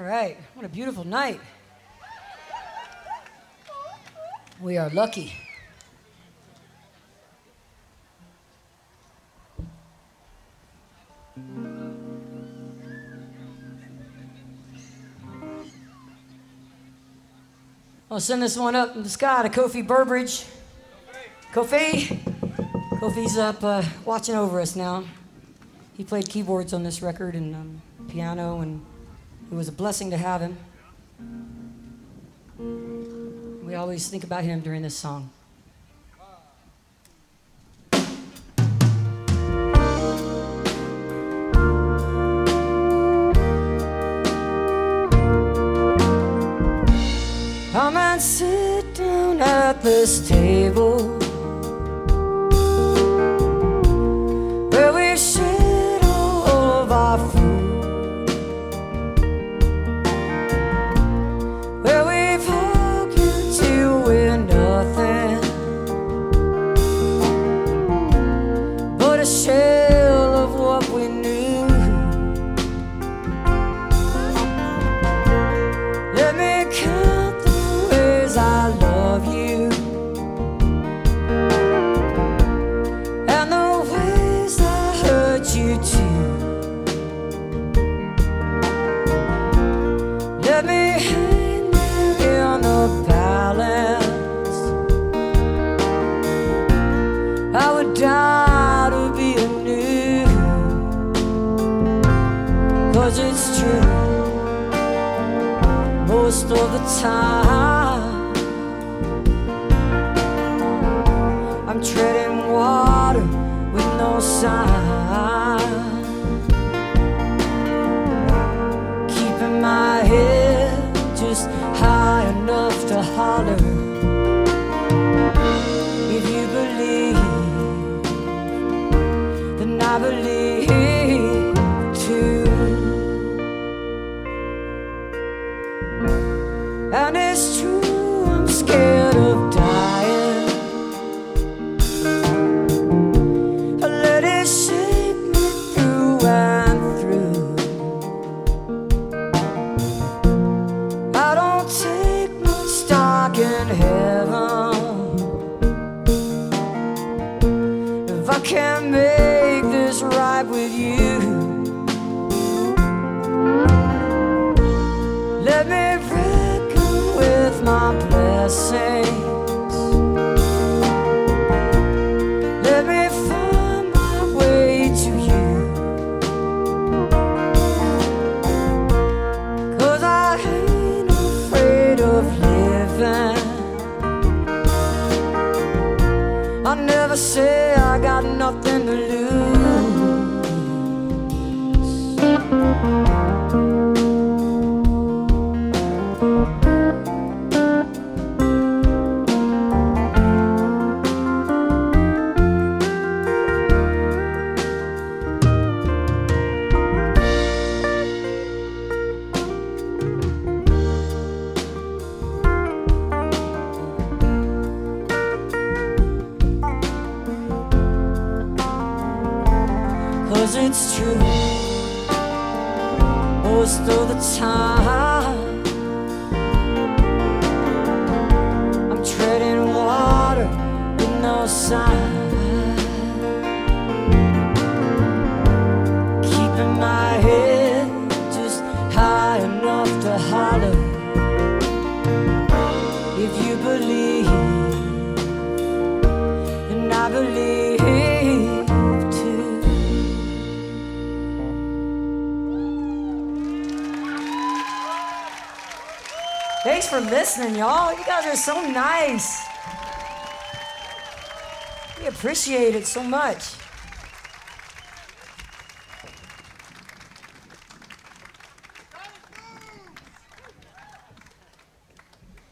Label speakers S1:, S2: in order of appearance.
S1: right, what a beautiful night. We are lucky. I'll send this one up in the sky to Kofi Burbridge. Kofi's up watching over us now. He played keyboards on this record and piano, and it was a blessing to have him. We always think about him during this song. Come and sit down at this table where we shared all of our food, where we've argued till we're nothing but a shell of what we knew. Let me count the ways I love you and the ways I hurt you too. Let me hang you in the balance. I would die to be anew, 'cause it's true. Most of the time I'm treading water with no sign, keeping my head just high enough to holler. If you believe, then I believe too. And it's true, I'm scared of dying. I let it shake me through and through. I don't take much stock in heaven. If I can't make this right with you, let me with my blessings. Let me find my way to you, 'cause I ain't afraid of living. I never say I got nothing to lose. 'Cause it's true, most of the time I'm treading water with no sign, keeping my head just high enough to holler. If you believe, then I believe too. Thanks for listening, y'all. You guys are so nice. We appreciate it so much.